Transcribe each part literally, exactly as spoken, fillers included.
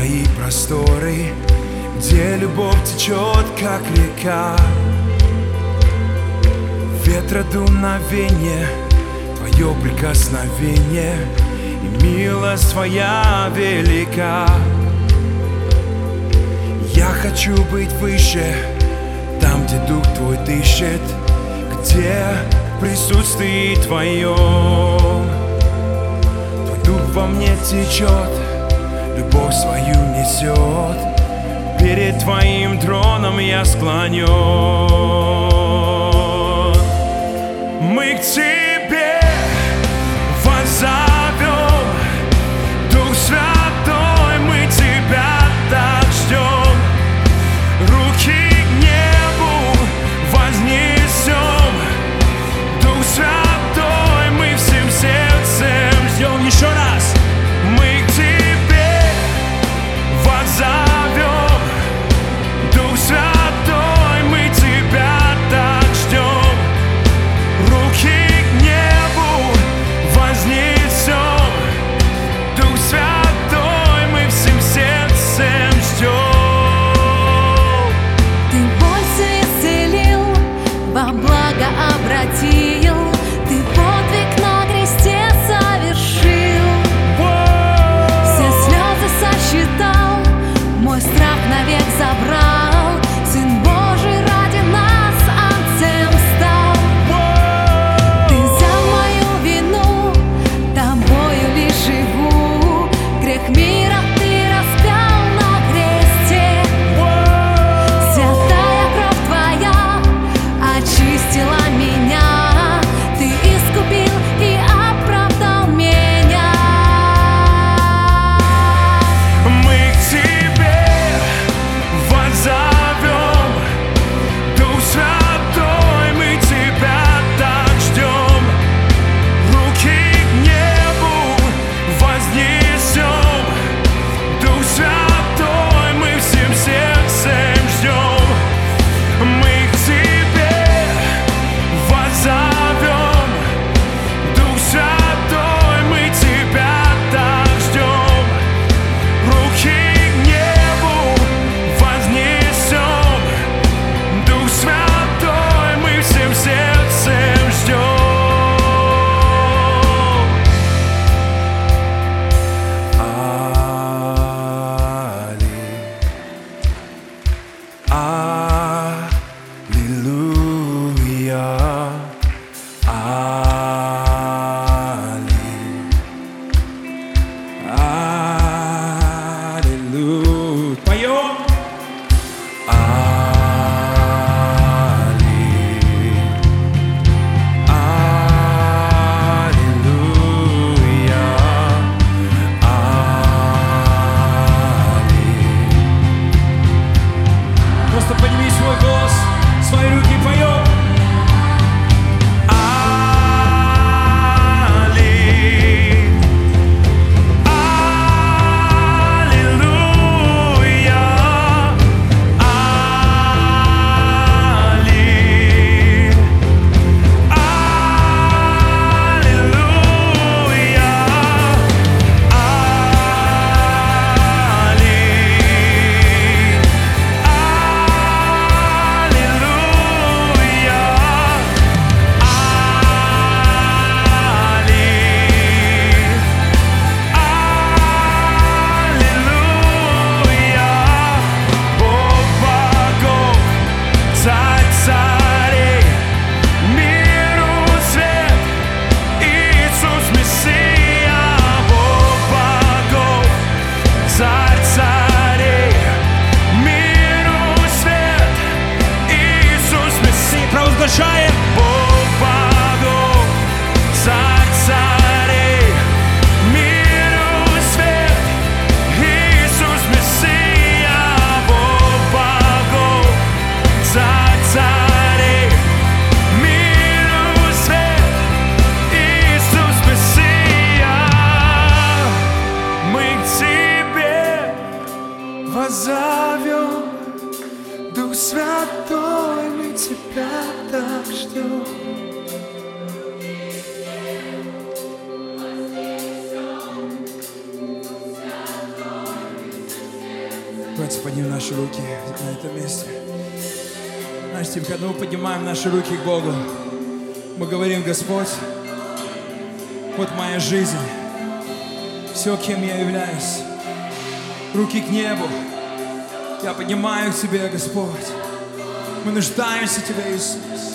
твои просторы, где любовь течет, как река. Ветра дуновение, твое прикосновение, и милость твоя велика. Я хочу быть выше, там, где дух твой дышит, где присутствие твое. Твой дух во мне течет, любовь свою несет, перед твоим троном я склонен. Мы к тебе воззовем, Дух Святой, мы тебя так ждем. Руки к небу вознесем, Дух Святой, мы всем сердцем ждем. Еще раз. Мы к тебе воззовем, Дух Святой, мы тебя так ждем. Руки к небу вознесем, Дух Святой, мы всем сердцем ждем. Ты боль исцелил, во благо обратил, ты подвиг на кресте совершил. Все слезы сосчитал, мой страх навек забрал. Сын Божий ради нас отцем стал. Ты взял мою вину, тобою лишь живу. Грех мира ты распял на кресте. Святая кровь твоя очистила меня. Ты искупил и оправдал меня. Мы к тебе воззовем, Дух Святой, мы тебя так ждем. Руки к небу вознесем, Дух Святой, мы всем сердцем ждем. Мы к тебе воззовем, Дух Святой, мы тебя так ждем. Руки к небу вознесем, Дух Святой, мы всем сердцем ждем. Аллилуйя, аллилуйя. Поем. Просто подними свой голос, свои руки, поем. Провозглашаем Бог богов, царь царей, миру свет, Иисус Мессия. Бог богов, царь царей, миру свет, Иисус Мессия. Мы к тебе воззовем, Дух Святой, мы тебя так ждем. Давайте поднимем наши руки на этом месте. Знаете, когда мы поднимаем наши руки к Богу, мы говорим: Господь, вот моя жизнь, все, кем я являюсь. Руки к небу. Я поднимаю к Тебе, Господь. Мы нуждаемся в Тебе, Иисус.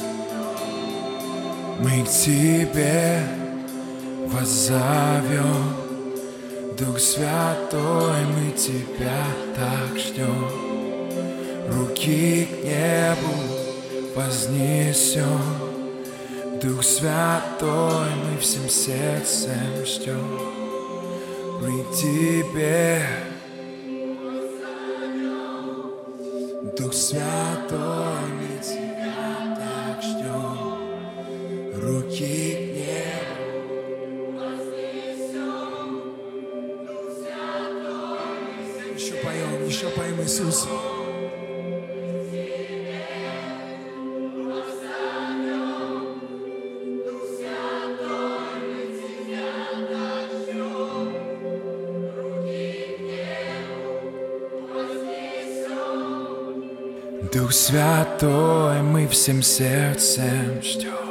Мы к Тебе воззовем, Дух Святой, мы Тебя так ждем. Руки к небу вознесем, Дух Святой, мы всем сердцем ждем. Мы к Тебе, Дух Святой, мы Тебя так ждем. Руки к небу вознесем, Дух Святой. Еще поем, еще поем, Иисус. Дух Святой, мы всем сердцем ждем.